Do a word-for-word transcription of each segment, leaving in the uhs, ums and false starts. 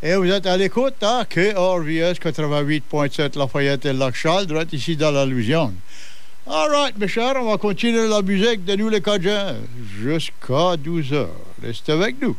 Et vous êtes à l'écoute à K R V S quatre-vingt-huit point sept Lafayette et Lac-Charles, droite ici dans la Louisiane. All right, mes chers, on va continuer la musique de nous les Cajuns jusqu'à douze heures. Restez avec nous.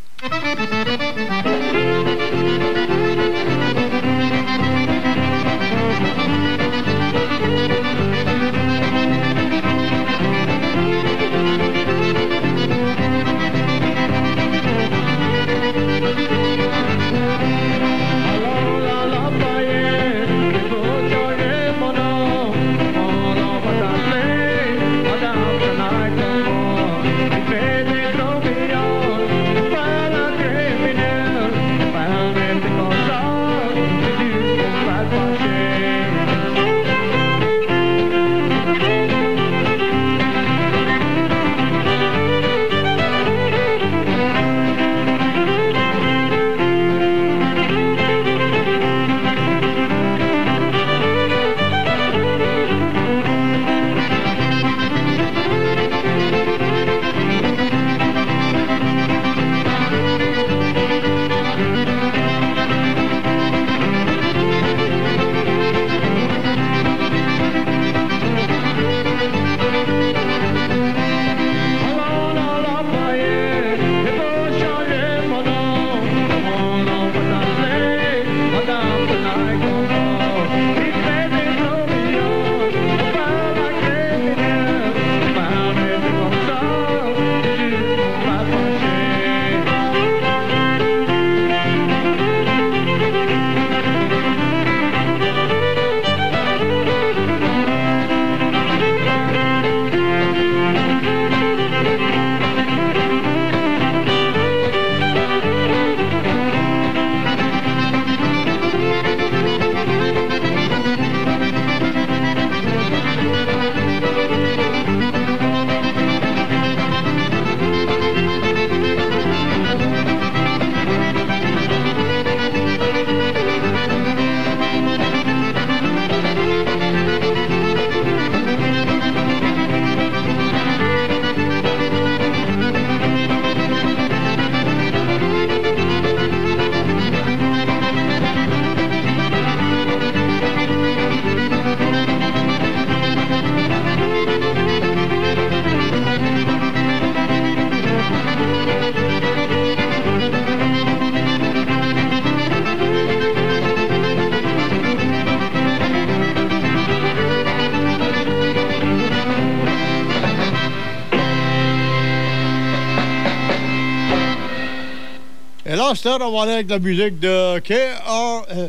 On va aller avec la musique de K R... Euh,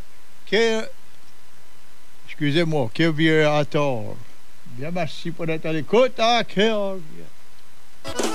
K... Excusez-moi, K V R Tort. Bien, merci pour être à l'écoute à K R V S.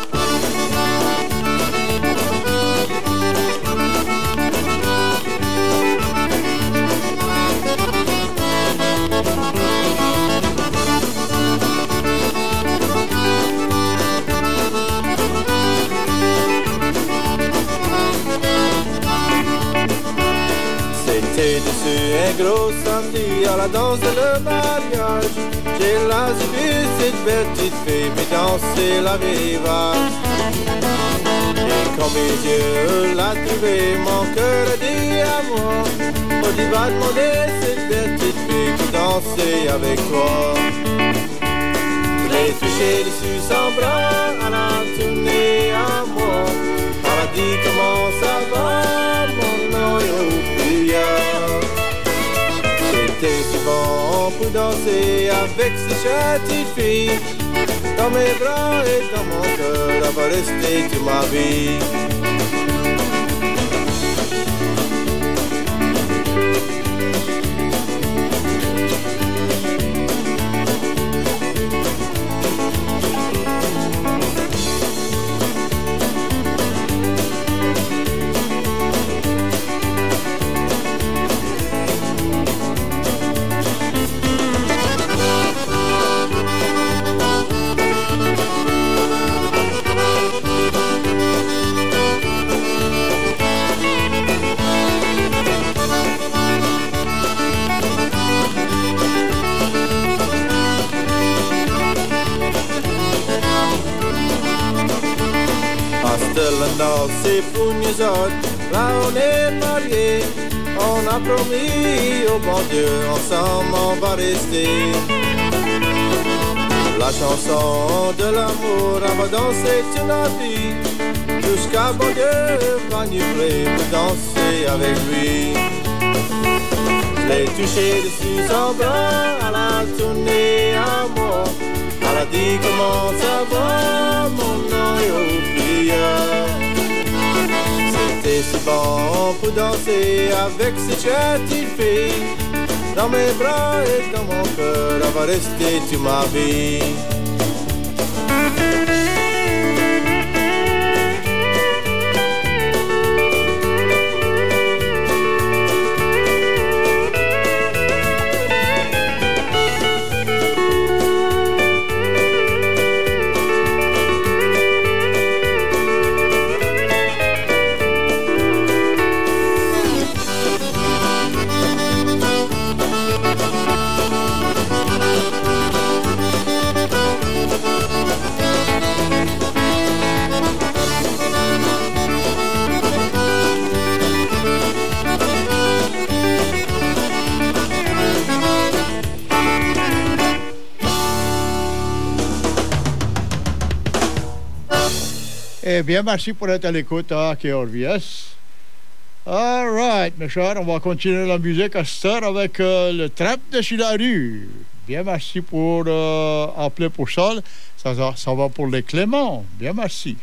Dessus un gros samedi à la danse de le mariage. J'ai là vu cette belle petite fille mais danser la rivage. Et quand mes yeux l'a trouvé, mon cœur a dit à moi, on dit va demander cette belle petite fille qui dansait avec toi. Les toucher dessus son bras, elle a tourné à moi. Elle a dit comment ça va, mon nom est C'était si bon pour danser avec ces petites filles. Dans mes bras et dans mon cœur, elle va rester toute ma vie. Stellan dansait pour nous autres, Là on est mariés, on a promis au bon Dieu, ensemble on va rester. La chanson de l'amour, on va danser toute la vie, jusqu'à bon Dieu va nous prier pour danser avec lui. Je l'ai touché dessus son bras, elle a tourné à moi, elle a dit comment ça va, mon nom est oublié. C'était si bon pour danser avec cette petite fille, dans mes bras et dans mon cœur, elle va rester toute ma vie. Eh bien, merci pour être à l'écoute à K R V S. All right, mes chers, on va continuer la musique à cette heure avec euh, le trap de chez la rue. Bien, merci pour euh, appeler pour ça. Ça, ça. Ça va pour les Cléments. Bien, merci.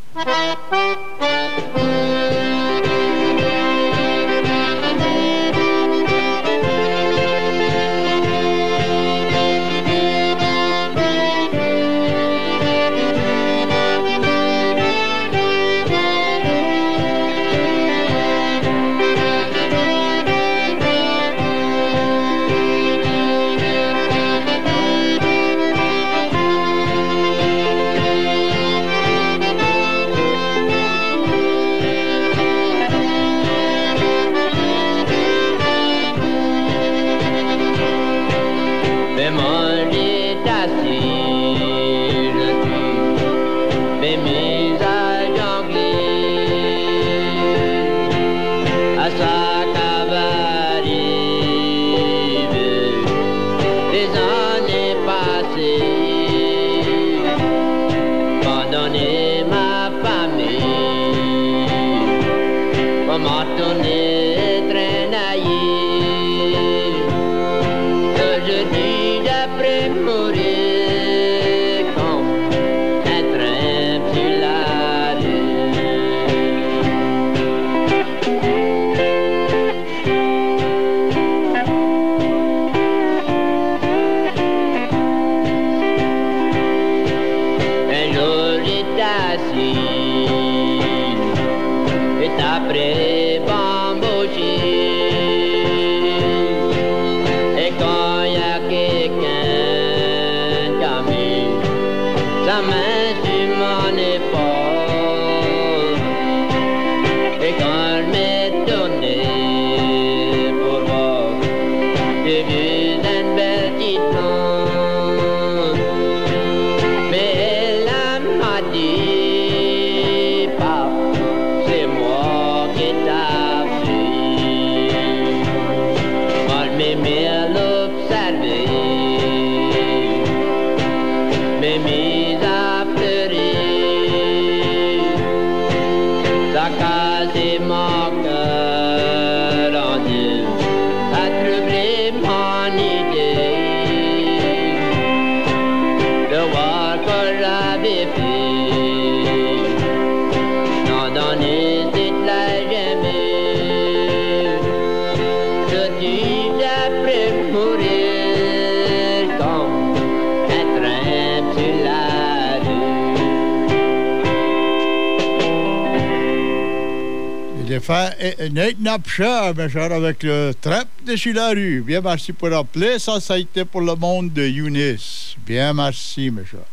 Nate Napcher, mes chers, avec le trap de chez la rue. Bien, merci pour appeler. Ça, ça a été pour le monde de Eunice. Bien, merci, mes chers.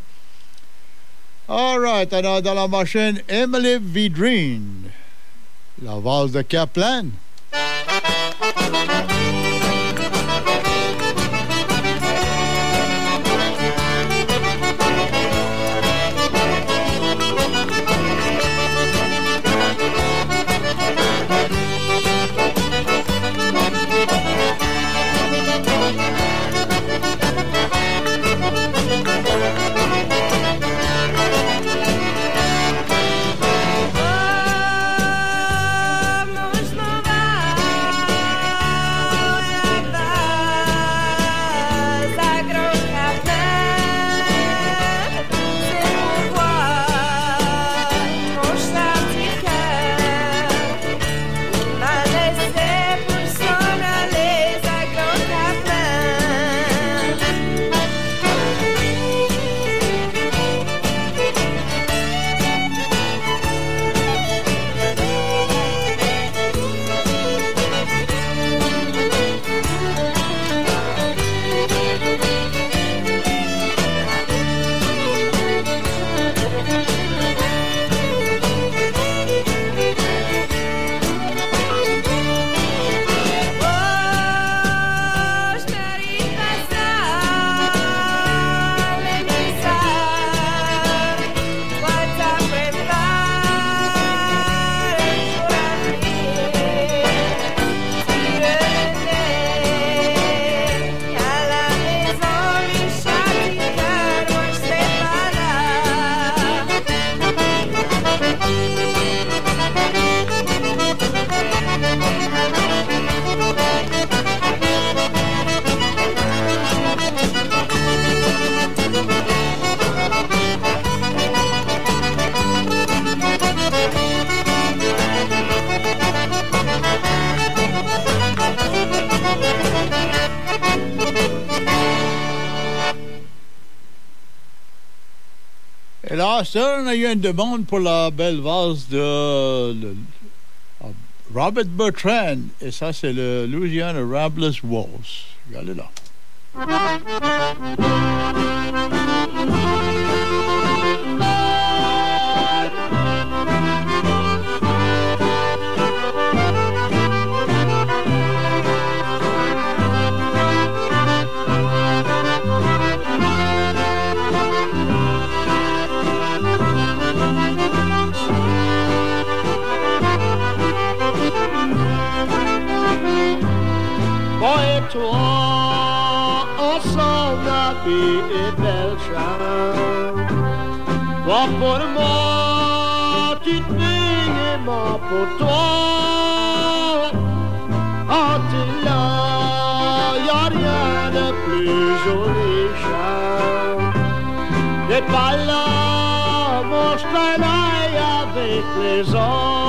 All right, on a dans la machine Emily Vidrine, la valse de Kaplan. Ah, ça, on a eu une demande pour la belle valse de, de, de Robert Bertrand. Et ça, c'est le Louisiana Ramblers Waltz. Regardez là. Toi, ensemble la vie est belle chance. Toi pour moi, tu te et moi pour toi. Entre là, y'a rien de plus joli chance. T'es pas là, mon travail avec les autres.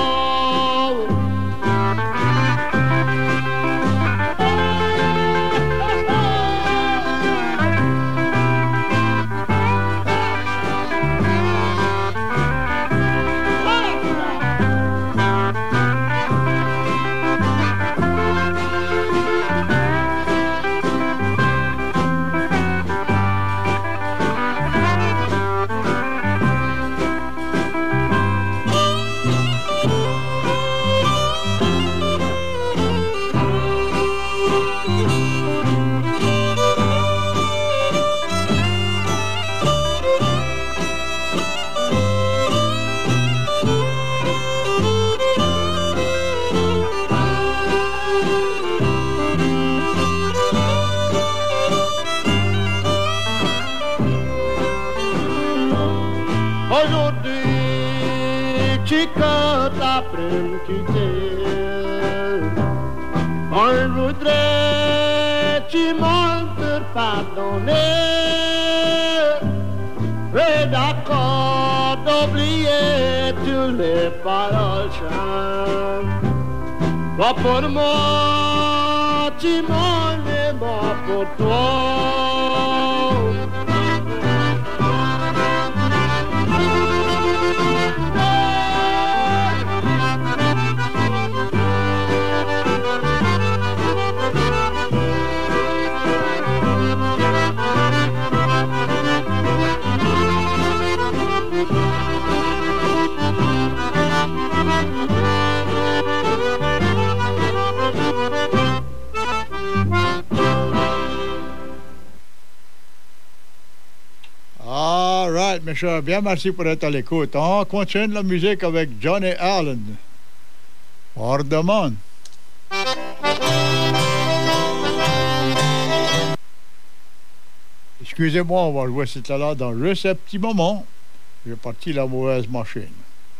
On voudrait, tu m'en te pardonner. Et d'accord d'oublier toutes les paroles chantes. Toi pour moi, tu m'en es moi pour toi. All right, mes chers, bien merci pour être à l'écoute. On continue la musique avec Johnny Allen. Hors de monde. Excusez-moi, on va jouer cette là dans juste un petit moment. J'ai parti la mauvaise machine.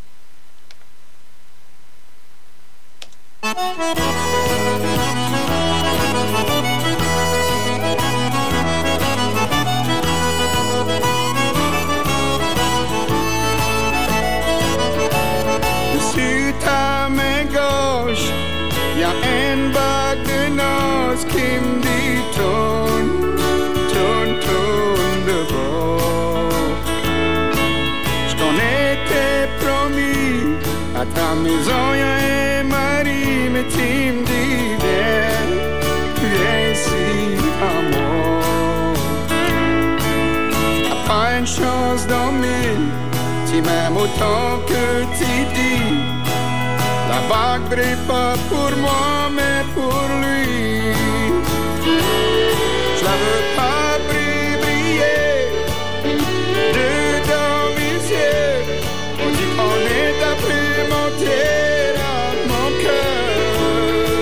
Sur ta main gauche, y a une bague de noces qui me dit tourne, tourne, tourne de bord. J't'en étais promis, à ta maison y a un mari, mais tu me dis viens, viens ici à moi. T'as pas une chance dans mille, tu m'aimes autant que tu dis. La bague brille pas pour moi, mais pour lui. Je la veux pas briller, briller dedans mes yeux. On dit qu'on est à plus monter à mon cœur.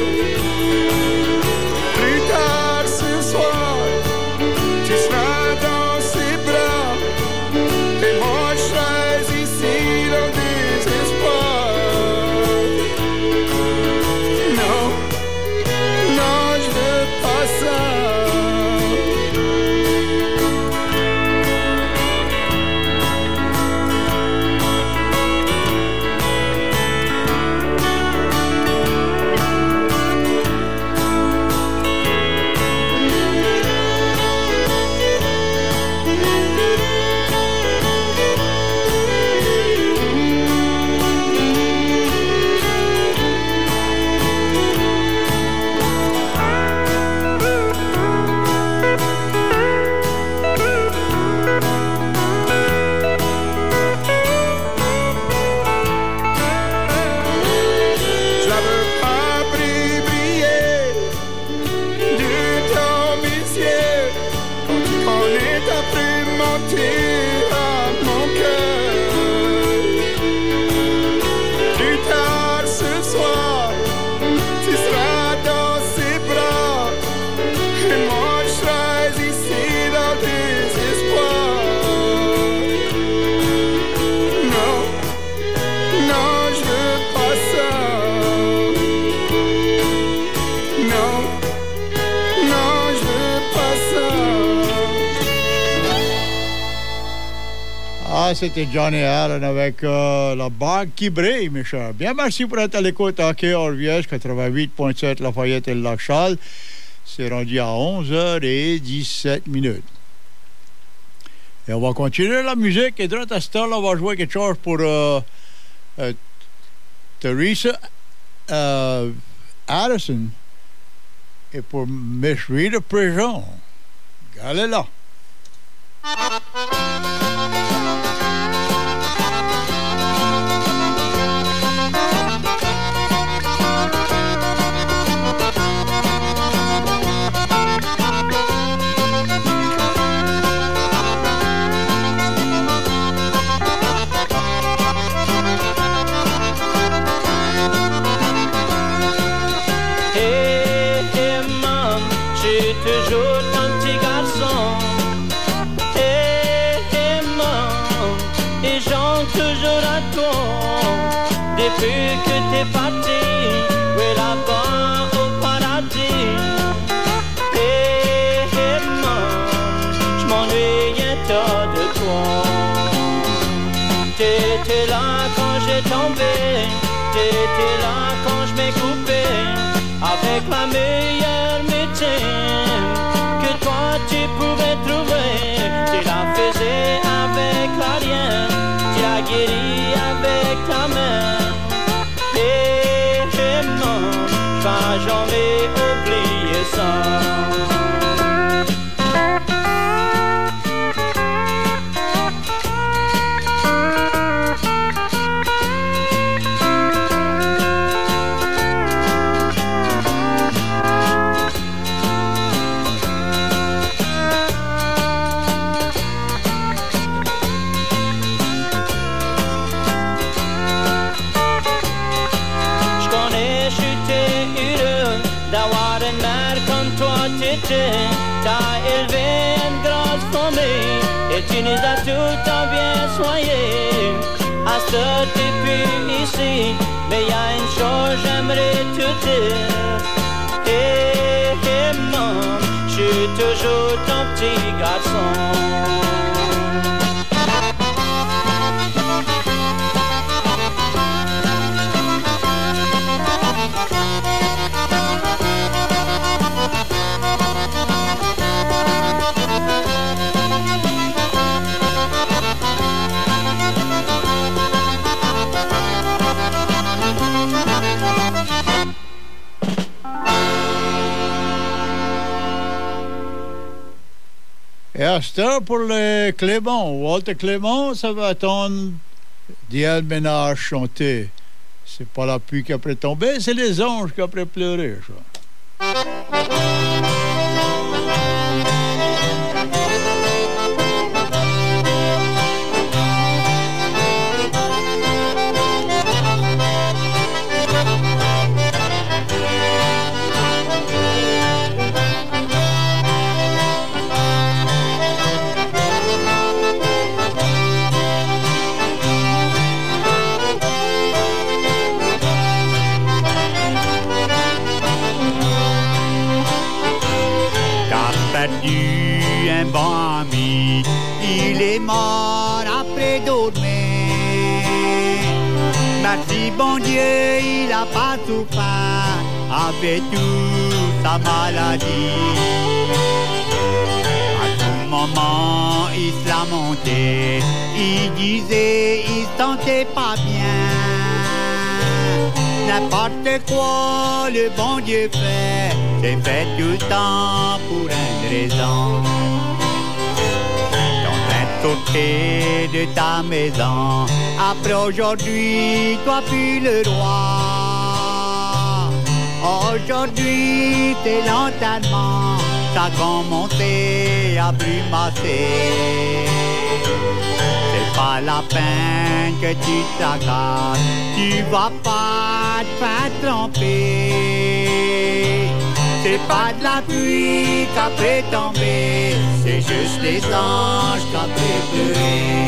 Plus tard ce soir, tu seras dans ses bras. Et moi je serai ici dans le désespoir. Ah, c'était Johnny Allen avec euh, la bague qui brille, mes chers. Bien, merci pour être à l'écoute à K R V S quatre-vingt-huit point sept Lafayette et le Lac-Charles. C'est rendu à onze heures dix-sept minutes. Et on va continuer la musique. Et durant cette heure-là, on va jouer quelque chose pour euh, euh, Teresa euh, Addison et pour Miss Rita Prison. Regardez là. Depuis que t'es parti, oui là-bas au paradis. Hey, hey, maman, je m'ennuyais tant de toi. T'étais là quand j'ai tombé, t'étais là quand je m'ai coupé. Avec la meilleure médecine que toi tu pouvais trouver. Tu la faisais avec la rien, tu la guéris avec ta main. Pas jamais oublier ça. T'as élevé une grosse famille et tu nous as tout en bien soigné. À ce que t'es plus ici, mais y a une chose j'aimerais te dire. Hé hé maman, je suis toujours ton petit garçon. Et à cette heure pour le Clément, Walter Clément, ça va attendre Diane Ménage chanter. C'est pas la pluie qui a après tombé, c'est les anges qui a après pleuré, ça. Un bon ami, il est mort après dormir. Merci bon Dieu, il a pas souffert avec toute sa maladie. À tout moment, il se lamentait, il disait, il se sentait pas bien. N'importe quoi le bon Dieu fait, c'est fait tout le temps pour une raison. Ton train de sortir de ta maison, après aujourd'hui, toi plus le roi. Aujourd'hui, c'est l'enterrement, ça a commencé à brumasser. C'est pas la peine que tu t'agaces, tu vas pas te faire tromper. C'est pas de la pluie qu'après tomber, c'est juste les anges qu'après pleurer.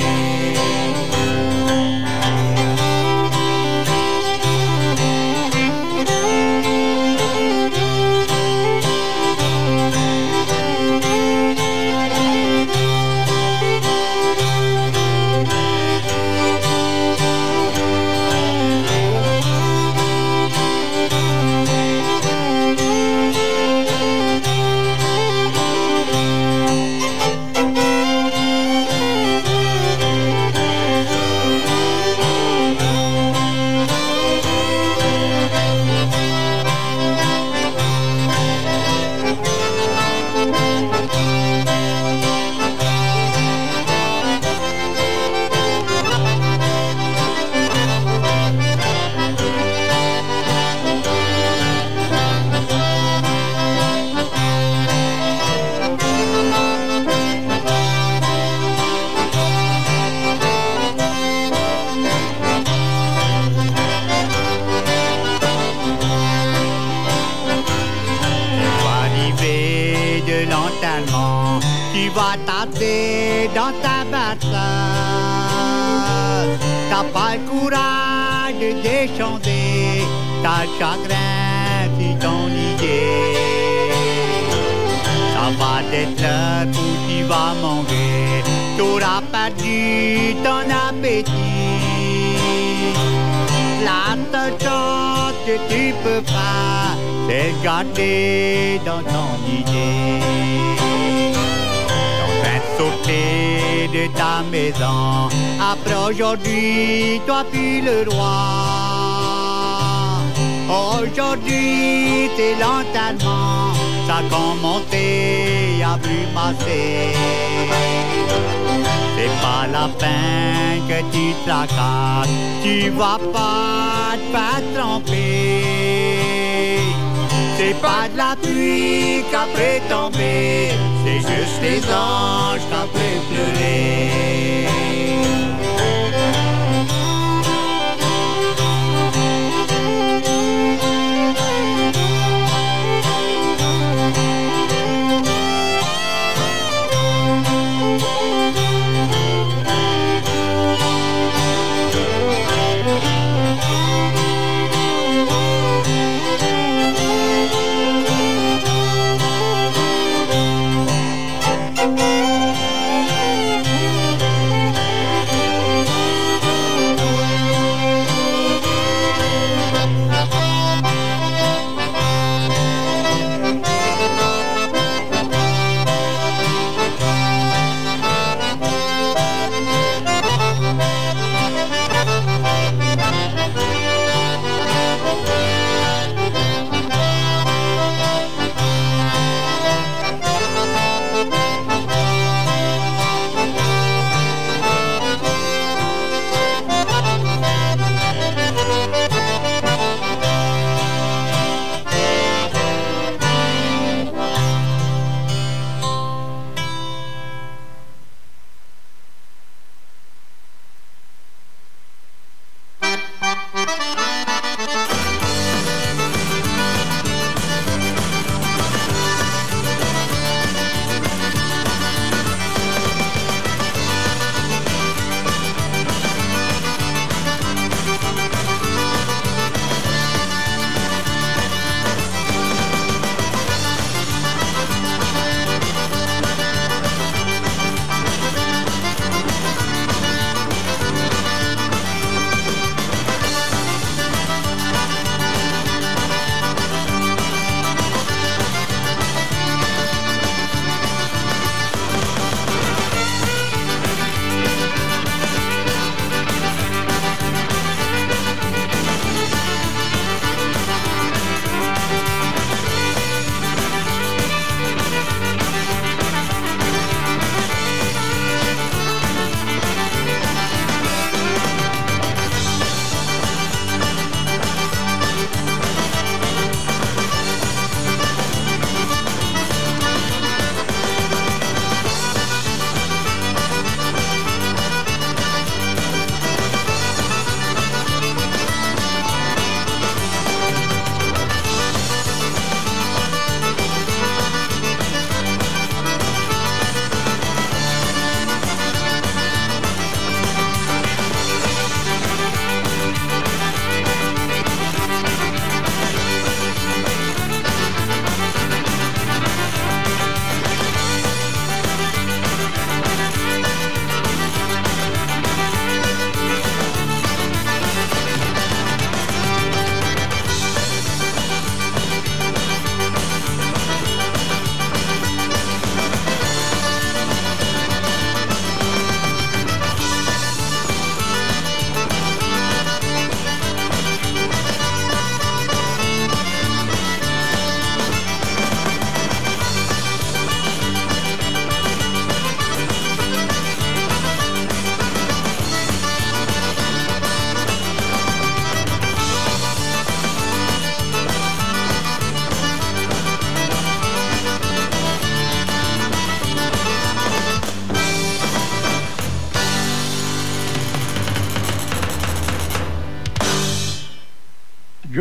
l'enterrement qui va taper dans ta berceuse. T'as pas le courage de déchanter, t'as le chagrin puis ton idée. Ça va être l'heure où tu vas manger, t'auras perdu ton appétit. La seule chose que tu peux faire, c'est garder dans ton idée. En train de sauter de ta maison, après aujourd'hui, toi puis le roi. Aujourd'hui, c'est l'enterrement, ça a commencé à brumasser. C'est pas la peine que tu te tracasses, tu vas pas te faire tremper. C'est pas de la pluie qu'après tomber, c'est juste les anges qu'après pleurer.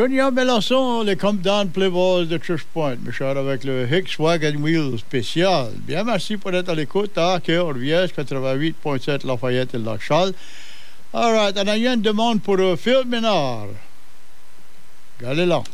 Junior Mélançon, les Come Down Playboys de Church Point, mes chers, avec le Hicks Wagon Wheel spécial. Bien, merci pour être à l'écoute à Cœur Viège, quatre-vingt-huit virgule sept Lafayette et Lac Charles. All right, on a eu une demande pour uh, Phil Ménard. Regardez là.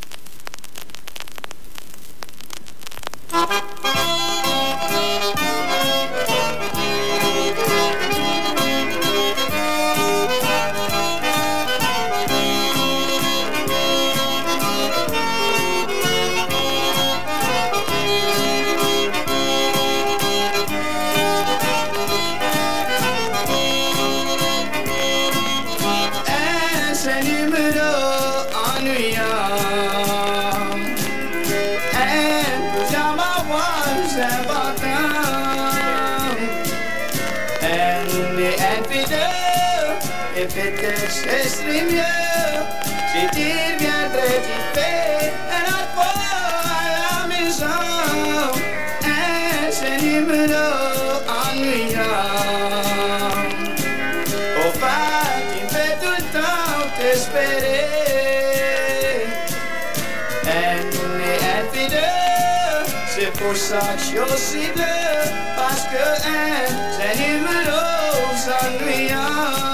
Ce serait mieux si tu viendrais vite fait un autre à la maison. Un seul numéro ennuyant. Au fait, il fait tout le temps t'espérer. Un et un puis deux, c'est pour ça que je suis aussi bleu. Parce que un seul numéro ennuyant.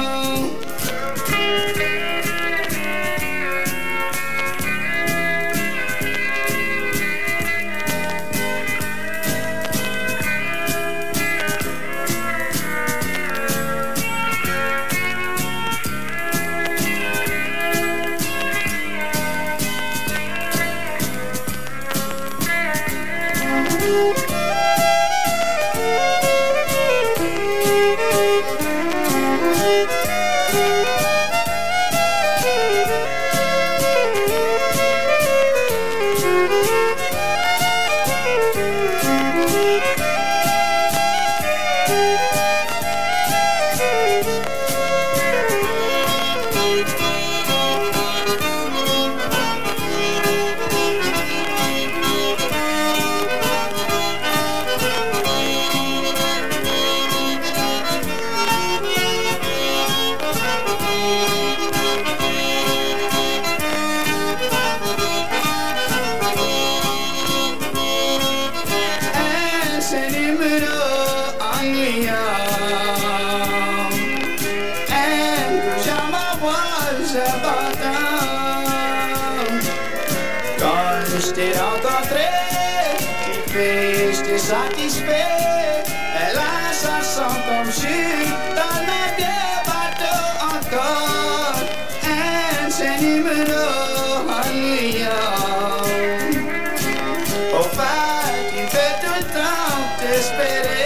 Satisfait, et là ça sent comme jus dans le vieux bateau encore. Un seul numéro ennuyant. Au fait, il fait tout le temps t'espérer.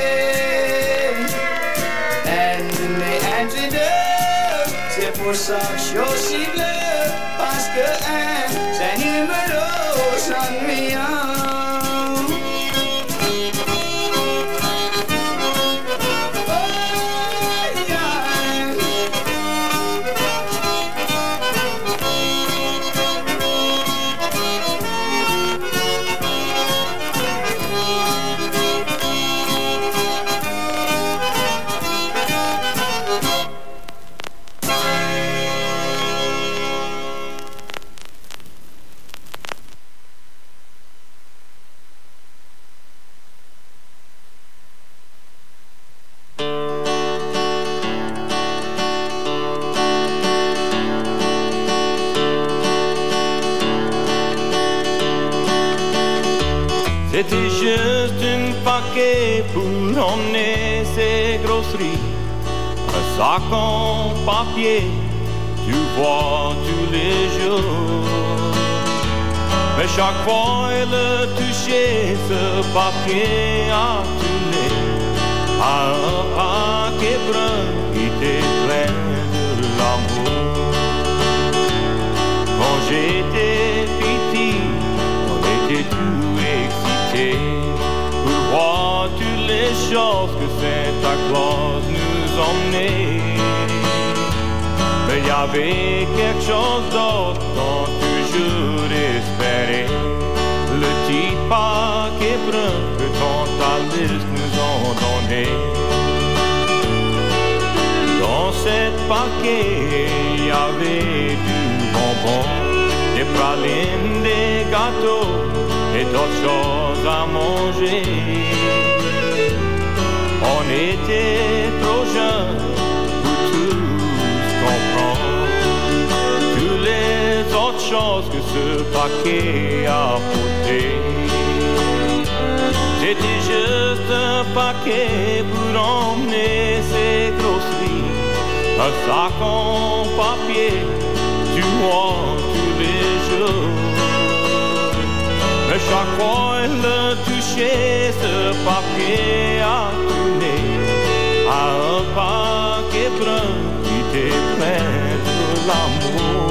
Un et un puis deux, c'est pour ça que je suis aussi bleu. Parce que un seul numéro ennuyant. C'était juste une paquet pour emmener ses grosseries. Un sac en papier, tu vois tous les jours. Mais chaque fois elle le touchait, ce papier a tourné à un paquet brun qui était plein de l'amour. Quand j'étais petit, on était tout excités pour voir toutes les choses que Santa Claus nous emmenait. Mais il y avait quelque chose d'autre qu'on toujours espérait. Le petit paquet brun que Tante Alice nous ont donné. Dans cet paquet, il y avait du bonbon. bateau et d'autres choses à manger. On était trop jeunes pour tous comprendre toutes les autres choses que ce paquet apportait. C'était juste un paquet pour emmener ses grosseries, un sac en papier, tu vois, tous les jours. Mais chaque fois elle le touchait, ce papier a tourné à un paquet brun qui était plein de l'amour.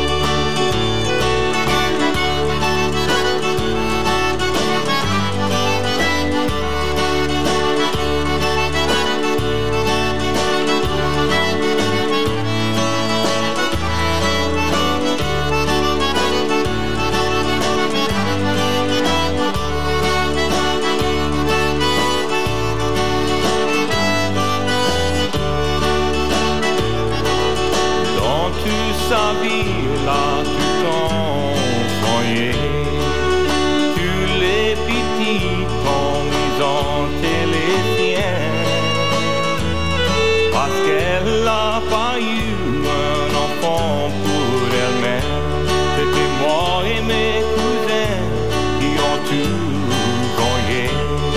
Sa vie là tout en soigné, tous les petits commisants et les siens, parce qu'elle a pas eu un enfant pour elle-même. C'était moi et mes cousins qui ont tout gagné.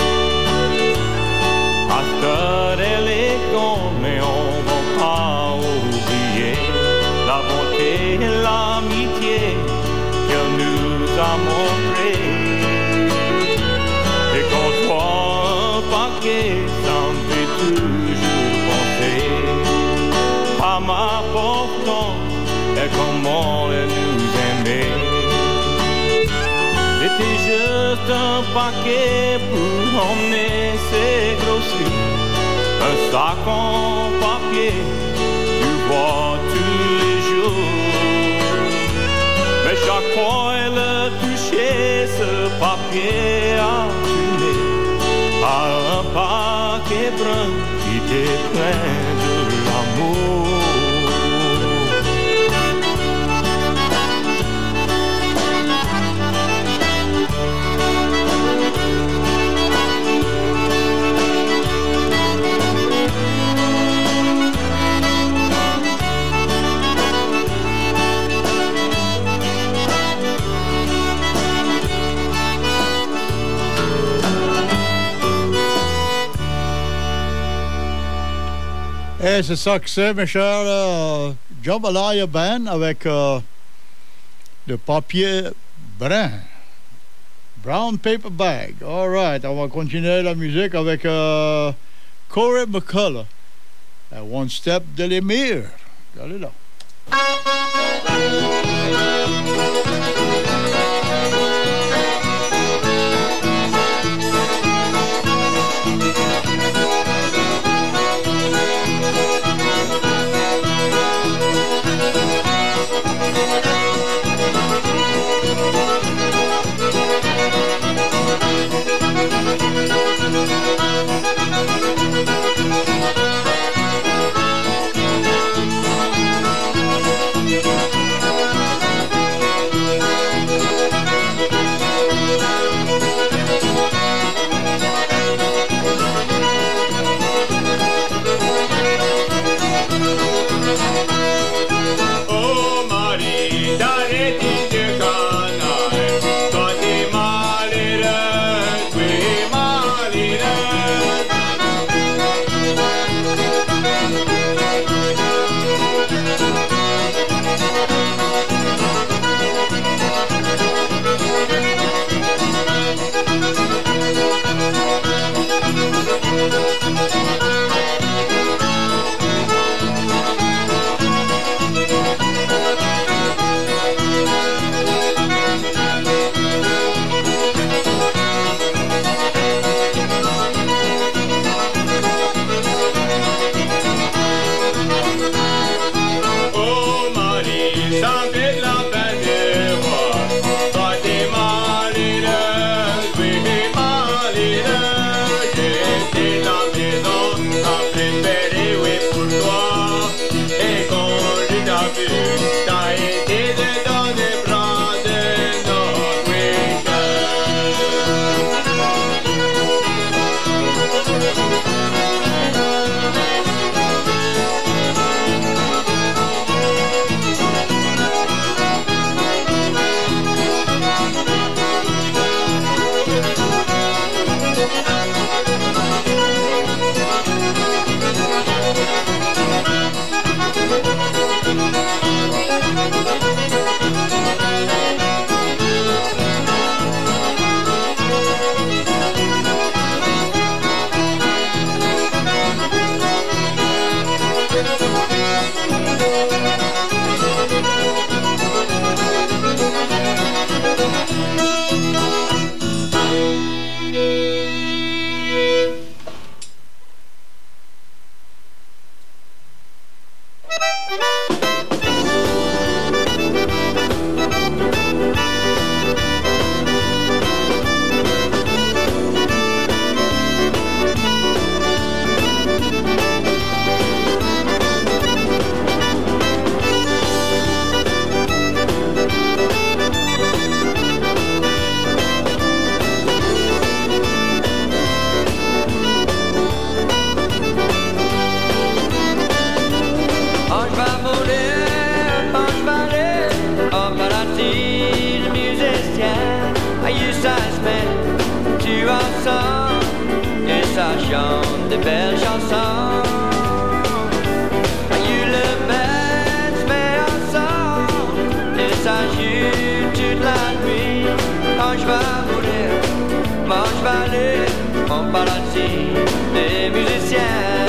À cette heure elle est grande, mais on va pas oublier la bonté et l'amitié qu'elle nous a montré. Et quand je vois un paquet, ça me fait toujours penser à ma portance et comment elle nous aimait. C'était juste un paquet pour emmener ses grosseries, un sac en papier, tu vois, tous les jours. Mais chaque fois elle touchait, ce papier a tourné à un paquet brun qui était plein de l'amour. Et c'est ça que c'est, mes chers. Euh, Jambalaya Band avec euh, le papier brun. Brown paper bag. All right, on va continuer la musique avec euh, Corey McCullough. One Step de l'Émir. Regardez là. you ça se met tu ensemble et ça chante de belles chansons. You le met se met ensemble et ça joue toute la nuit. Quand je vais mourir, moi je vais aller en paradis des musiciens.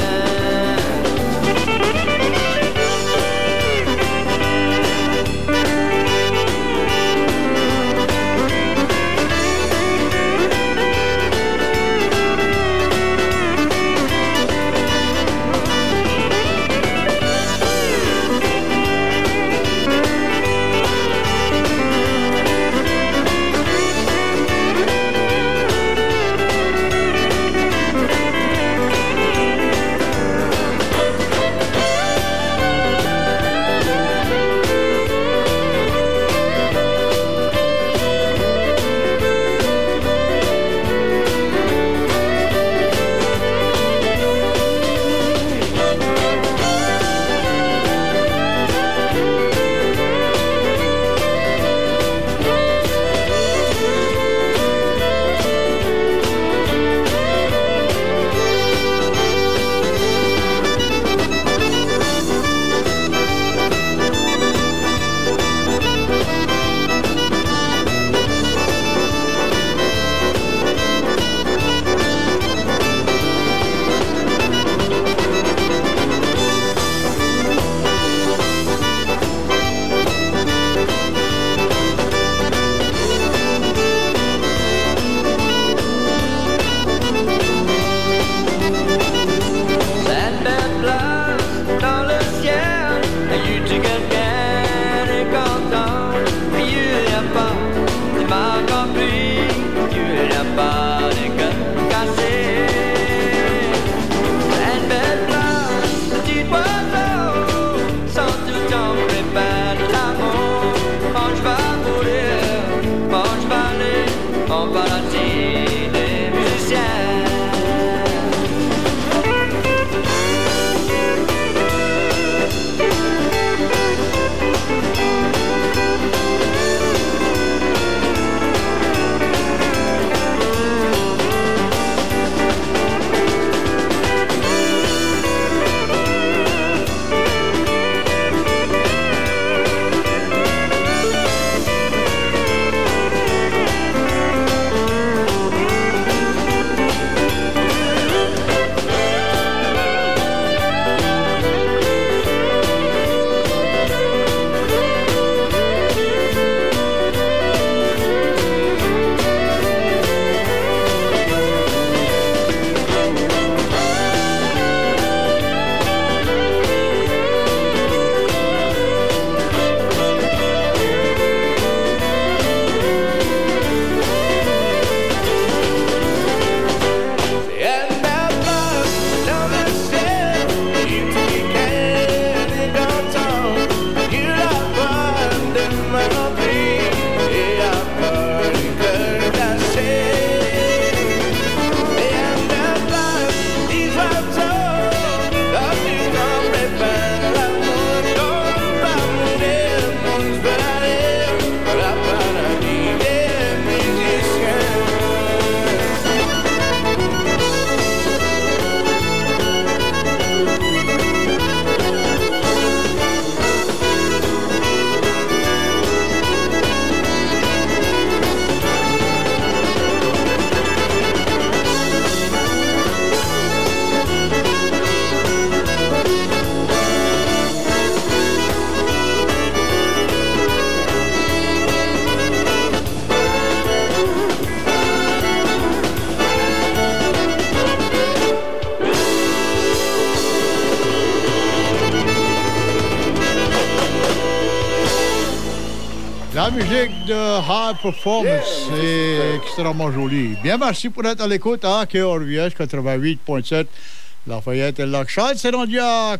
La musique de High Performance Yeah, est extrêmement jolie. Bien, merci pour être à l'écoute à K R V S quatre-vingt-huit point sept Lafayette et Lac-Charles. C'est rendu à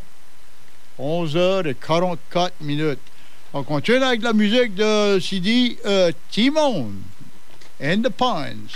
onze heures quarante-quatre minutes. On continue avec la musique de C D euh, Timon and the Pines.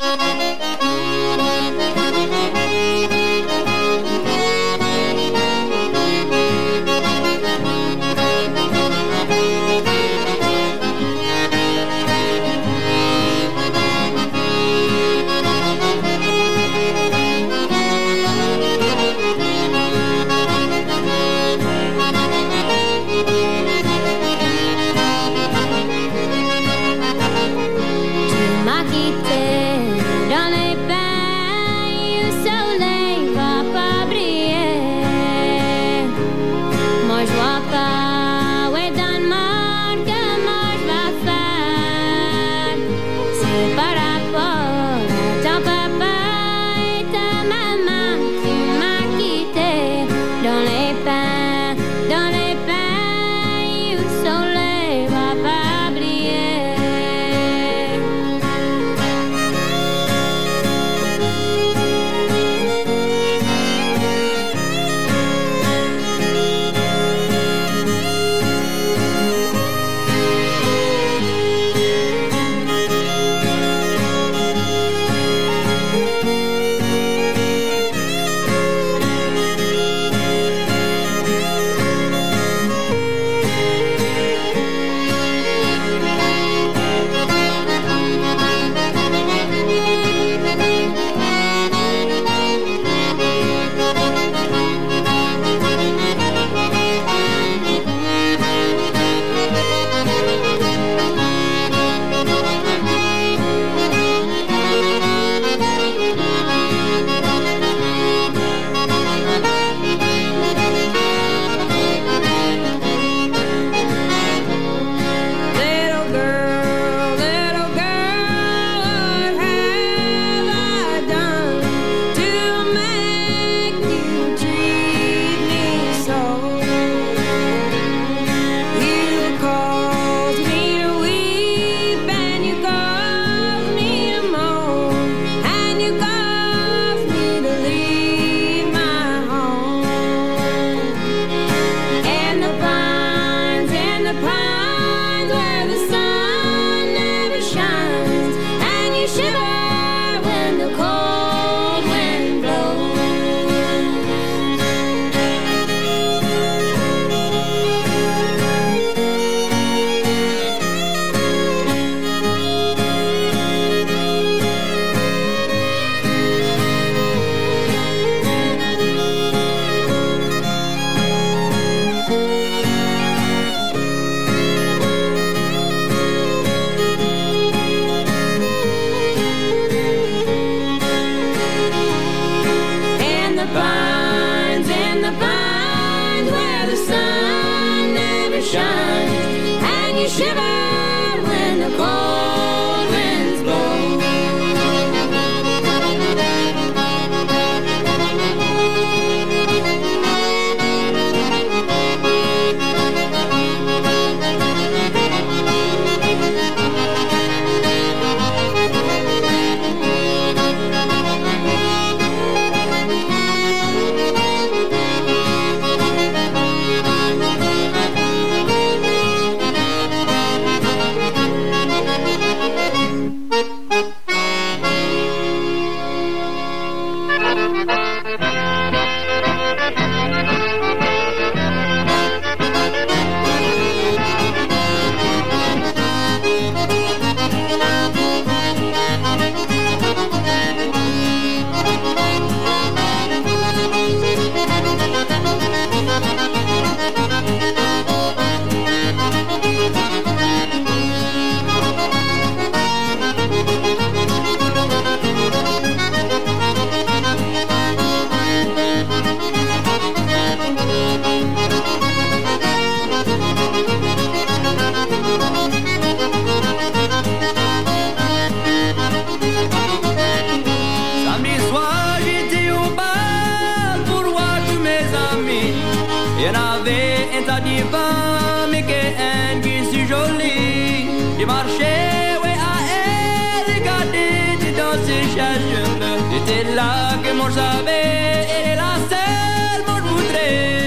cher, je me était là que moi j'avais, elle est la seule, moi je voudrais.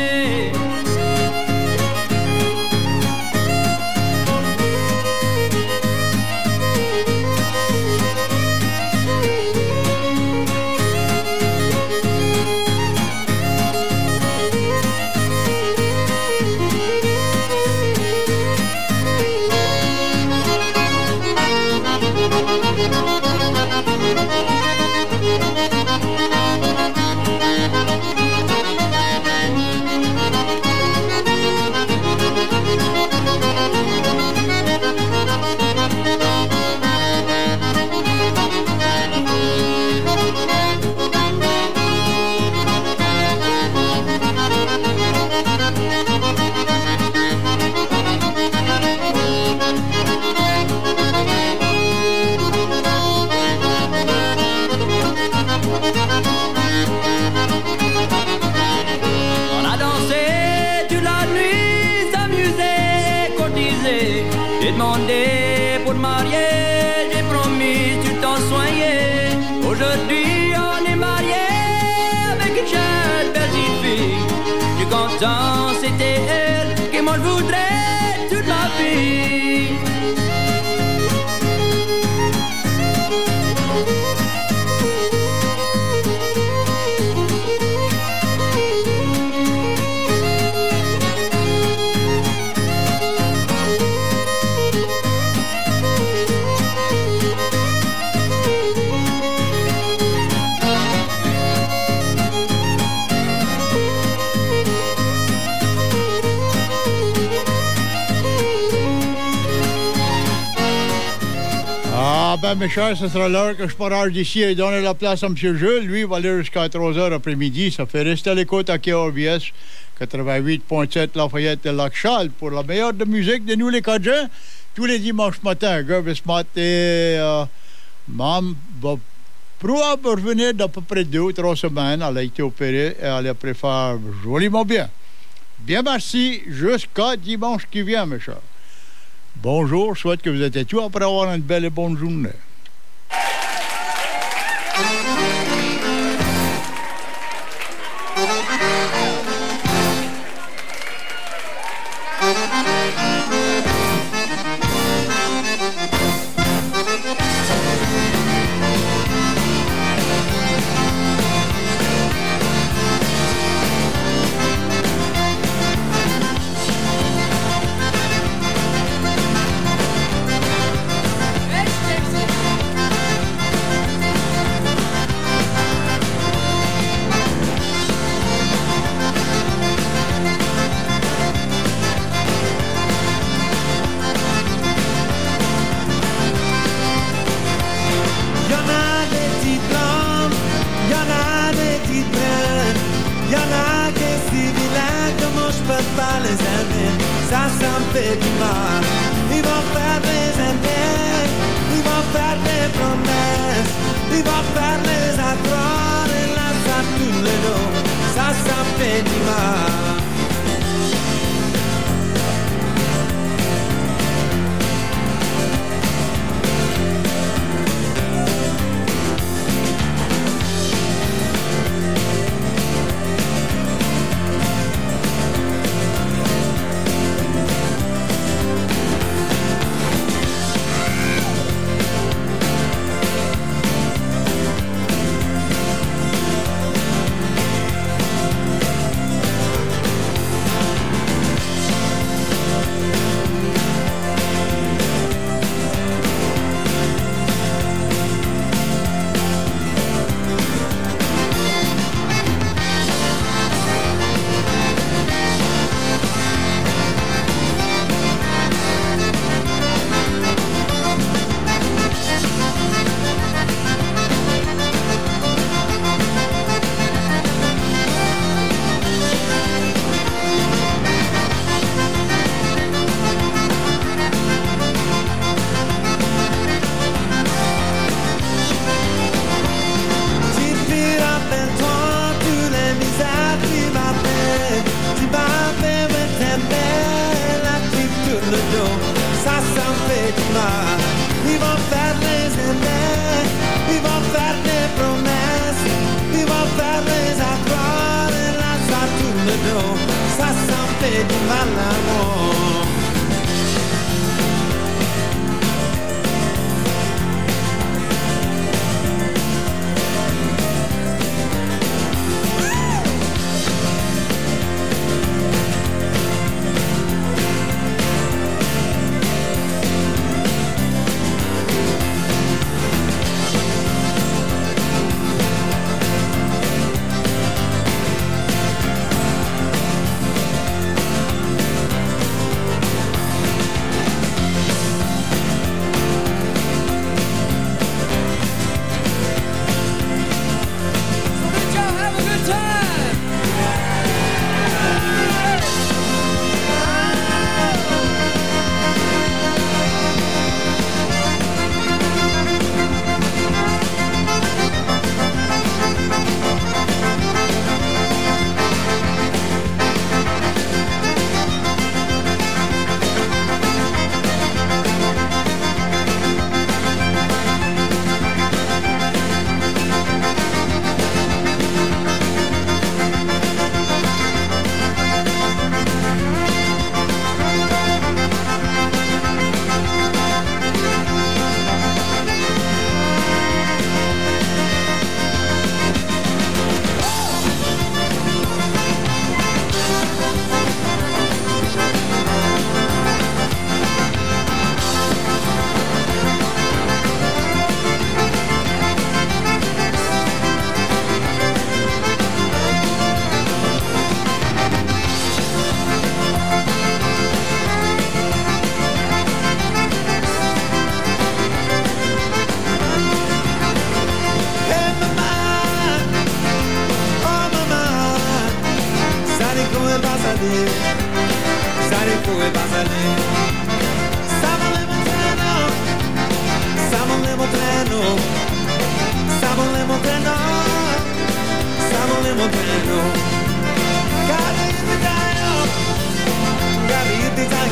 J'ai demandé pour te marier, j'ai promis tu t'en soignais. Aujourd'hui on est mariés avec une jeune petite fille. Je suis content, c'était elle que moi je voudrais toute ma vie. Ah ben mes chers, ce sera l'heure que je partage d'ici et donner la place à M. Jules. Lui, il va aller jusqu'à trois heures après-midi. Ça fait rester à l'écoute à K R B S quatre-vingt-huit virgule sept Lafayette et Lac-Charles pour la meilleure de musique de nous les Cajuns. Tous les dimanches matins, Gervis matin, euh, Mam va probablement revenir d'à peu près deux ou trois semaines. Elle a été opérée et elle a préfère joliment bien. Bien merci, jusqu'à dimanche qui vient, mes chers. Bonjour, je souhaite que vous êtes tous après avoir une belle et bonne journée. Ça, ça me fait du mal. Ils vont faire les aimer, ils vont faire e di malamo.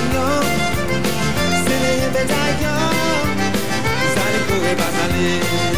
Basale